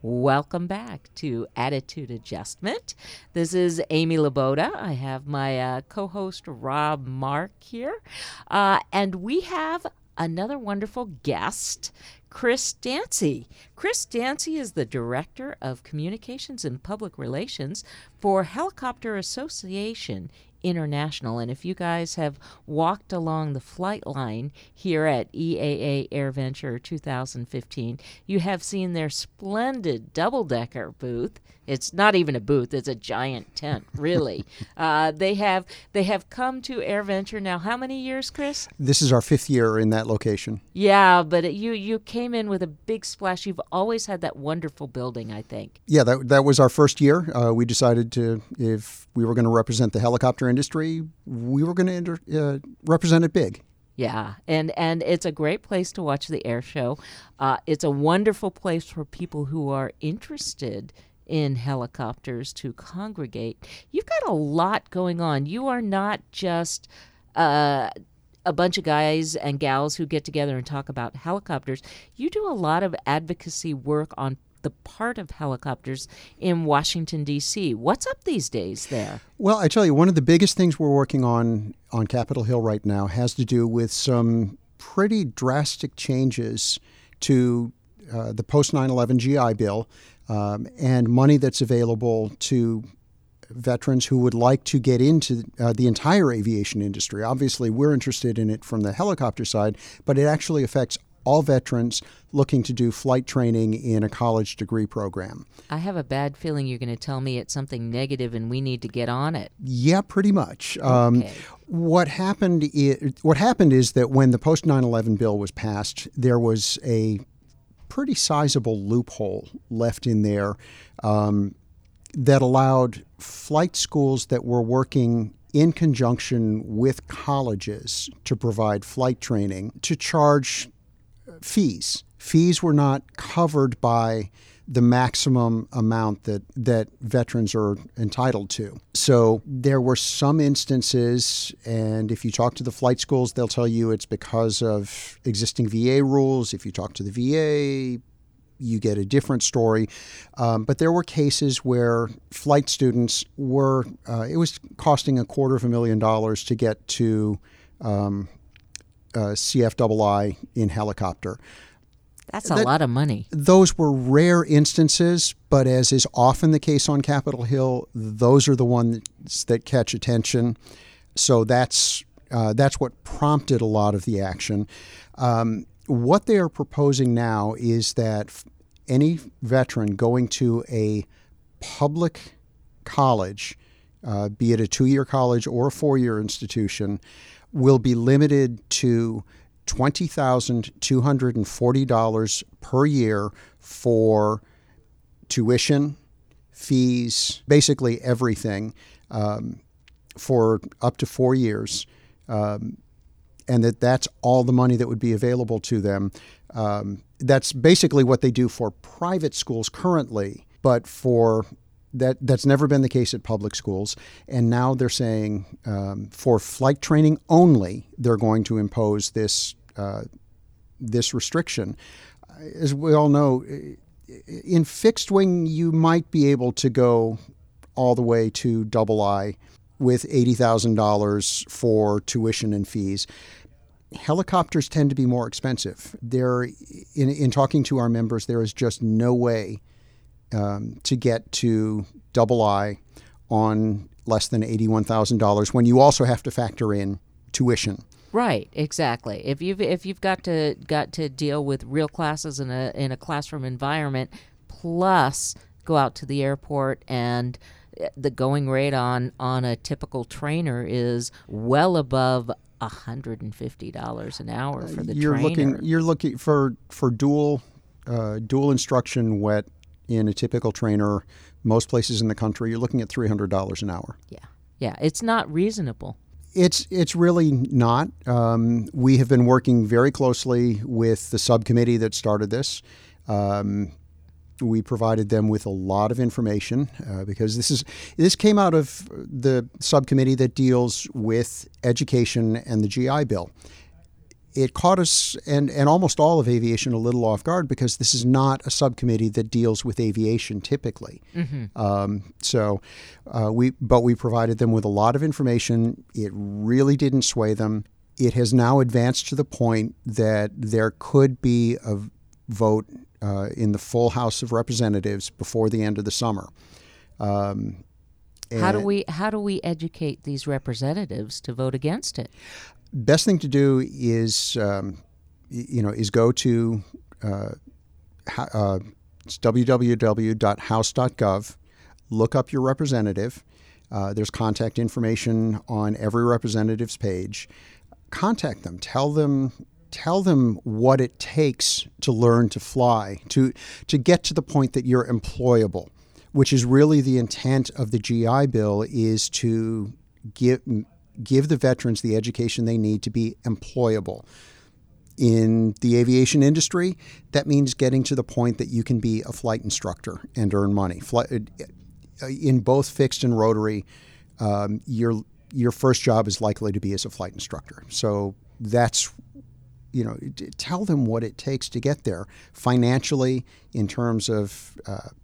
Welcome back to Attitude Adjustment. This is Amy Laboda. I have my co-host Rob Mark here, and we have another wonderful guest, Chris Dancy. Chris Dancy is the Director of Communications and Public Relations for Helicopter Association International. And if you guys have walked along the flight line here at EAA AirVenture 2015, you have seen their splendid double-decker booth. It's not even a booth, it's a giant tent, really. They have come to AirVenture now how many years, Chris? This is our 5th year in that location. Yeah, but you came in with a big splash. You've always had that wonderful building, I think. Yeah, that was our first year. We decided if we were going to represent the helicopter industry, we were going to represent it big. Yeah, and it's a great place to watch the air show. It's a wonderful place for people who are interested in helicopters to congregate. You've got a lot going on. You are not just a bunch of guys and gals who get together and talk about helicopters. You do a lot of advocacy work on the part of helicopters in Washington, D.C. What's up these days there? Well, I tell you, one of the biggest things we're working on Capitol Hill right now has to do with some pretty drastic changes to the post 9/11 GI Bill and money that's available to veterans who would like to get into the entire aviation industry. Obviously, we're interested in it from the helicopter side, but it actually affects all veterans looking to do flight training in a college degree program. I have a bad feeling you're going to tell me it's something negative and we need to get on it. Yeah, pretty much. Okay. What happened is that when the post 9/11 bill was passed, there was a pretty sizable loophole left in there that allowed flight schools that were working in conjunction with colleges to provide flight training to charge fees. Fees were not covered by the maximum amount that veterans are entitled to. So there were some instances, and if you talk to the flight schools, they'll tell you it's because of existing VA rules. If you talk to the VA, you get a different story. But there were cases where flight students were, it was costing $250,000 to get to CFII in helicopter. That's a lot of money. Those were rare instances, but as is often the case on Capitol Hill, those are the ones that catch attention. So that's what prompted a lot of the action. What they are proposing now is that any veteran going to a public college, be it a 2-year college or a 4-year institution, will be limited to $20,240 per year for tuition, fees, basically everything, for up to 4 years, and that's all the money that would be available to them. That's basically what they do for private schools currently, but that's never been the case at public schools. And now they're saying for flight training only, they're going to impose this restriction. As we all know, in fixed wing, you might be able to go all the way to II with $80,000 for tuition and fees. Helicopters tend to be more expensive. In talking to our members, there is just no way to get to II on less than $81,000 when you also have to factor in tuition. Right, exactly. If you've got to deal with real classes in a classroom environment, plus go out to the airport, and the going rate on a typical trainer is well above $150 an hour for the trainer. You're looking for dual instruction wet in a typical trainer. Most places in the country, you're looking at $300 an hour. Yeah, it's not reasonable. It's really not. We have been working very closely with the subcommittee that started this. We provided them with a lot of information because this came out of the subcommittee that deals with education and the GI Bill. it caught us and almost all of aviation a little off guard because this is not a subcommittee that deals with aviation typically. We provided them with a lot of information. It really didn't sway them. It has now advanced to the point that there could be a vote in the full House of Representatives before the end of the summer. How do we educate these representatives to vote against it? Best thing to do is go to it's www.house.gov. Look up your representative. There's contact information on every representative's page. Contact them. Tell them what it takes to learn to fly, to get to the point that you're employable, which is really the intent of the GI Bill, is to give the veterans the education they need to be employable. In the aviation industry, that means getting to the point that you can be a flight instructor and earn money. In both fixed and rotary, your first job is likely to be as a flight instructor. So that's, tell them what it takes to get there financially, in terms of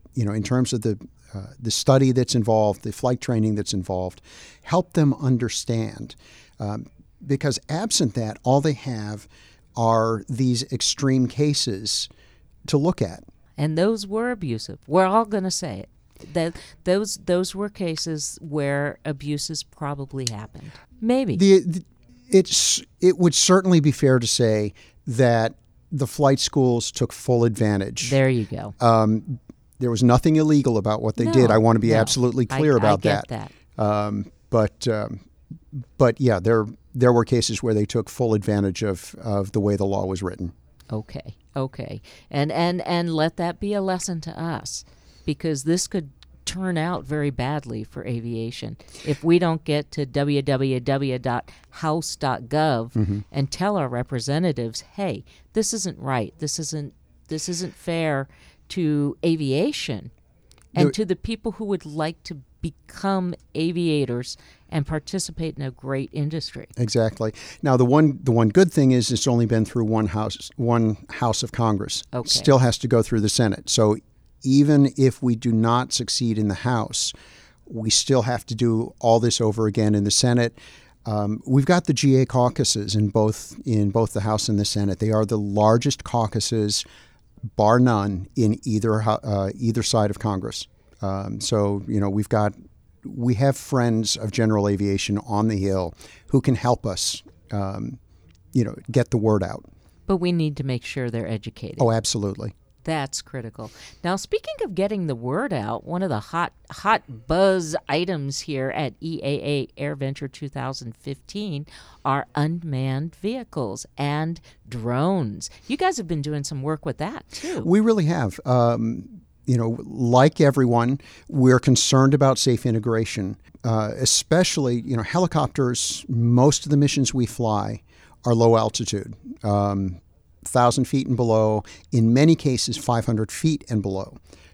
the study that's involved, the flight training that's involved. Help them understand, because absent that, all they have are these extreme cases to look at. And those were abusive. We're all going to say it. Those were cases where abuses probably happened. Maybe. It would certainly be fair to say that the flight schools took full advantage. There you go. There was nothing illegal about what they did. I want to be absolutely clear about that. I get that. But yeah, there were cases where they took full advantage of the way the law was written. Okay. And let that be a lesson to us, because this could turn out very badly for aviation if we don't get to www.house.gov and tell our representatives, hey, this isn't right. This isn't fair to aviation and to the people who would like to become aviators and participate in a great industry. Exactly. Now, the one good thing is it's only been through one house of Congress. Okay. Still has to go through the Senate. So even if we do not succeed in the House, we still have to do all this over again in the Senate. We've got the GA caucuses in both the House and the Senate. They are the largest caucuses, bar none, in either side of Congress. So we have friends of general aviation on the Hill who can help us, get the word out. But we need to make sure they're educated. Oh, absolutely. That's critical. Now, speaking of getting the word out, one of the hot buzz items here at EAA AirVenture 2015 are unmanned vehicles and drones. You guys have been doing some work with that, too. We really have. Like everyone, we're concerned about safe integration, especially, helicopters. Most of the missions we fly are low altitude. 1,000 feet and below, in many cases 500 feet and below.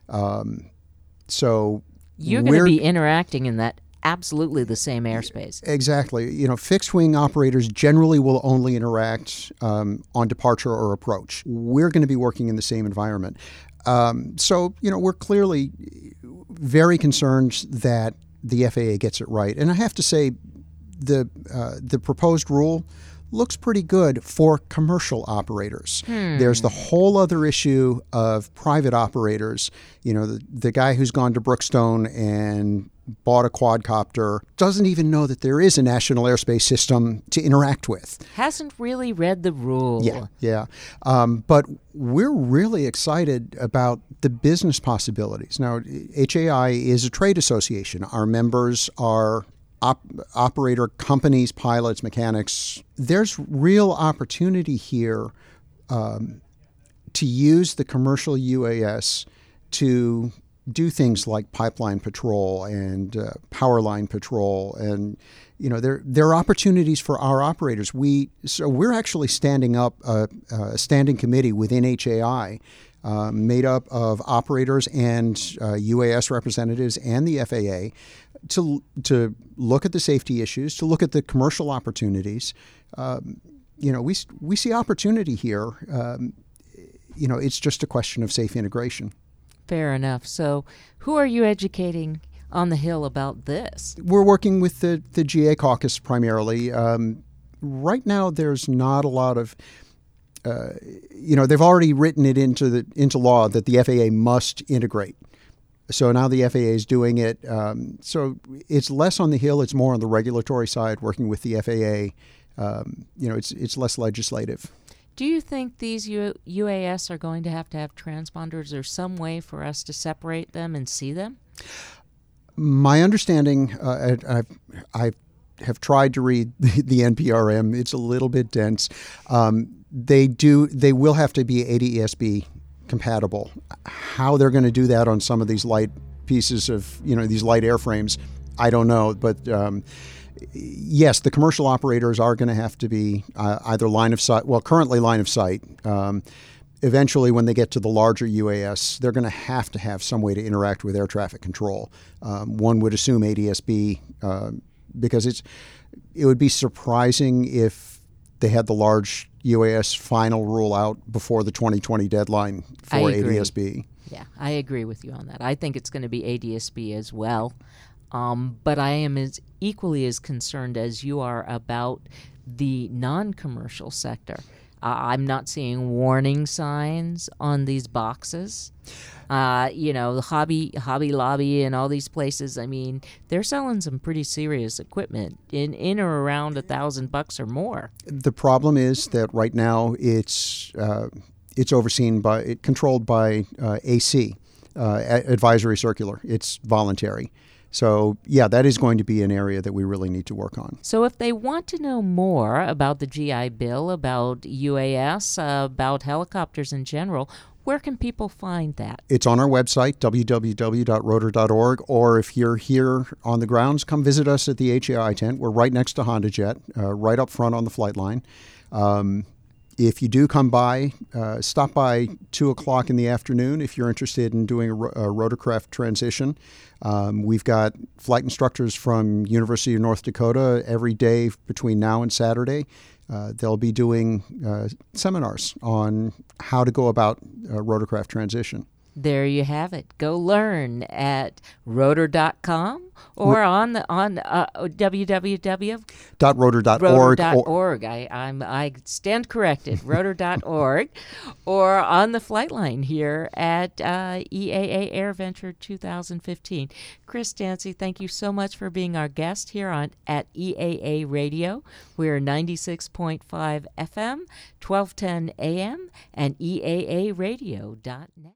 So you're going to be interacting in that absolutely the same airspace. Exactly. Fixed-wing operators generally will only interact on departure or approach. We're going to be working in the same environment. So we're clearly very concerned that the FAA gets it right. And I have to say, the proposed rule looks pretty good for commercial operators. There's the whole other issue of private operators. The guy who's gone to Brookstone and bought a quadcopter doesn't even know that there is a national airspace system to interact with. Hasn't really read the rule. Yeah. But we're really excited about the business possibilities. Now, HAI is a trade association. Our members are operator companies, pilots, mechanics. There's real opportunity here to use the commercial UAS to do things like pipeline patrol and power line patrol, and there are opportunities for our operators. So we're actually standing up a standing committee within HAI. Made up of operators and UAS representatives and the FAA to look at the safety issues, to look at the commercial opportunities. we see opportunity here. It's just a question of safe integration. Fair enough. So who are you educating on the Hill about this? We're working with the GA caucus primarily. Right now, there's not a lot of, they've already written it into law that the FAA must integrate. So now the FAA is doing it. So it's less on the Hill. It's more on the regulatory side, working with the FAA. It's less legislative. Do you think these UAS are going to have transponders or some way for us to separate them and see them? My understanding, I have tried to read the NPRM. It's a little bit dense. They will have to be ADS-B compatible. How they're going to do that on some of these light pieces of, these light airframes, I don't know. But yes, the commercial operators are going to have to be either line of sight, currently line of sight. Eventually, when they get to the larger UAS, they're going to have some way to interact with air traffic control. One would assume ADS-B, because it would be surprising if they had the large UAS final rule out before the 2020 deadline for ADS-B. Yeah, I agree with you on that. I think it's going to be ADS-B as well. But I am equally as concerned as you are about the non-commercial sector. I'm not seeing warning signs on these boxes. The Hobby Lobby and all these places, I mean, they're selling some pretty serious equipment in or around $1,000 or more. The problem is that right now it's controlled by AC, Advisory Circular. It's voluntary. So, yeah, that is going to be an area that we really need to work on. So if they want to know more about the GI Bill, about UAS, about helicopters in general, where can people find that? It's on our website, www.rotor.org, or if you're here on the grounds, come visit us at the HAI tent. We're right next to HondaJet, right up front on the flight line. If you do come by, stop by 2 o'clock in the afternoon if you're interested in doing a rotorcraft transition. We've got flight instructors from University of North Dakota every day between now and Saturday. They'll be doing seminars on how to go about rotorcraft transition. There you have it. Go learn at rotor.com or on www.rotor.org. I stand corrected. Rotor.org or on the flight line here at EAA AirVenture 2015. Chris Dancy, thank you so much for being our guest here at EAA Radio. We're 96.5 FM, 1210 AM, and EAAradio.net.